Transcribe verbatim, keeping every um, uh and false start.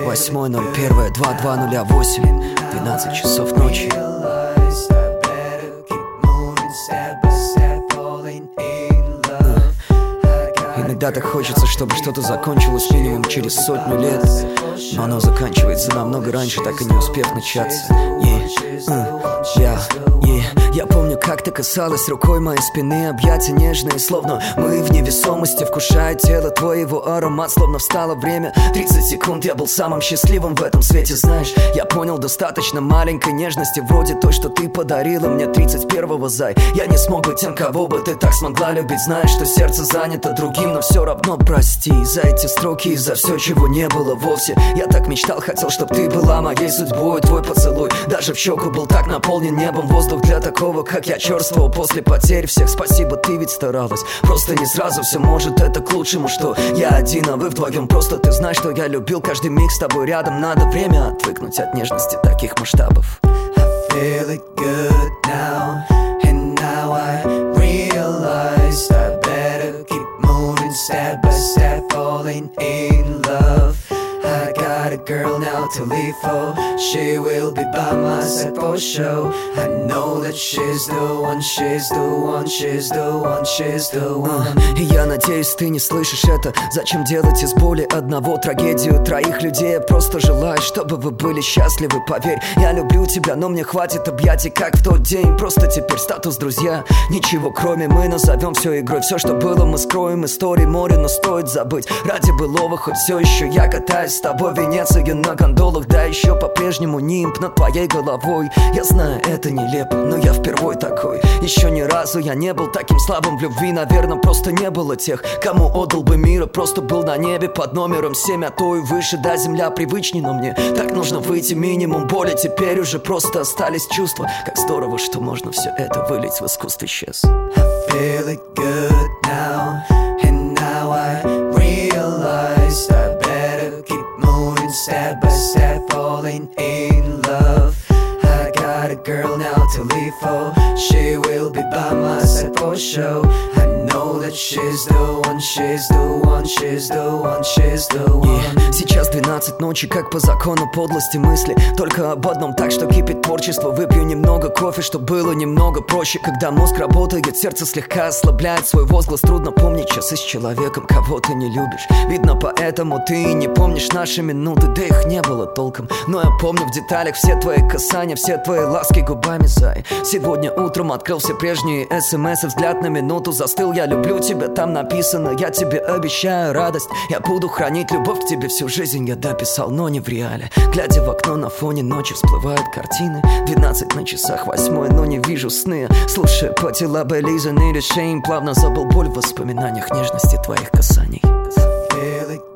восьмое ноль первое двадцать два ноль восемь, двенадцать часов ночи. Иногда так хочется, чтобы что-то закончилось минимум через сотню лет, но оно заканчивается намного раньше, так и не успев начаться. Yeah. Uh. Yeah. Yeah. Я помню, как ты касалась рукой моей спины, объятия нежные, словно мы в невесомости, вкушая тело твоего аромат, словно встало время. Тридцать секунд я был самым счастливым в этом свете, знаешь. Я понял, достаточно маленькой нежности, вроде той, что ты подарила мне тридцать первого, зай. Я не смог быть тем, кого бы ты так смогла любить, знаешь, что сердце занято другим, но все равно прости за эти строки и за все, чего не было вовсе. Я так мечтал, хотел, чтобы ты была моей судьбой. Твой поцелуй даже в щеку был так наполнен небом. Воздух для такого, как я, черствовал после потерь всех. Спасибо, ты ведь старалась. Просто не сразу все, может, это к лучшему, что я один, а вы вдвоем. Просто ты знаешь, что я любил каждый миг с тобой рядом. Надо время отвыкнуть от нежности таких масштабов. I feel it good now, and now I realize I better keep moving step by step, falling in love. I got a girl now to live for. She will be by my side for sure. I know that she's the one, she's the one, she's the one, she's the one. И я надеюсь, ты не слышишь это. Зачем делать из боли одного трагедию троих людей? Я просто желаю, чтобы вы были счастливы. Поверь, я люблю тебя, но мне хватит объятий, как в тот день. Просто теперь статус друзья. Ничего кроме, мы назовем все игрой. Все, что было, мы скроем. Истории море, но стоит забыть. Ради былого, хоть все еще я катаюсь с тобой в Венеции на гондолах. Да еще по-прежнему нимб над твоей головой. Я знаю, это нелепо, но я впервой такой. Еще ни разу я не был таким слабым в любви. Наверное, просто не было тех, кому отдал бы мир, и просто был на небе под номером семь, а то и выше. Да, земля привычней, но мне так нужно выйти. Минимум боли, теперь уже просто остались чувства. Как здорово, что можно все это вылить в искусство исчез. I feel it good now, and now I realize I better keep moving step by step, falling in love. I got a girl now to live for. She will be by my side for sure. I know that she's the one, she's the one, she's the one, she's the one. Yeah. Сейчас двенадцать ночи, как по закону подлости мысли. Только об одном, так что кипит творчество. Выпью немного кофе, чтоб было немного проще. Когда мозг работает, сердце слегка ослабляет свой возглас. Трудно помнить часы с человеком, кого ты не любишь. Видно, поэтому ты и не помнишь наши минуты. Да их не было толком, но я помню в деталях все твои касания, все твои ласки губами, зай. Сегодня утром открыл все прежние смс, и взгляд на минуту застыл. Я люблю тебя, там написано. Я тебе обещаю радость. Я буду хранить любовь к тебе всю жизнь. Я дописал, но не в реале. Глядя в окно, на фоне ночи всплывают картины. Двенадцать на часах, восьмое, но не вижу сны. Слушая по тела Белиза, Need a Shame, плавно забыл боль в воспоминаниях нежности твоих касаний. I feel it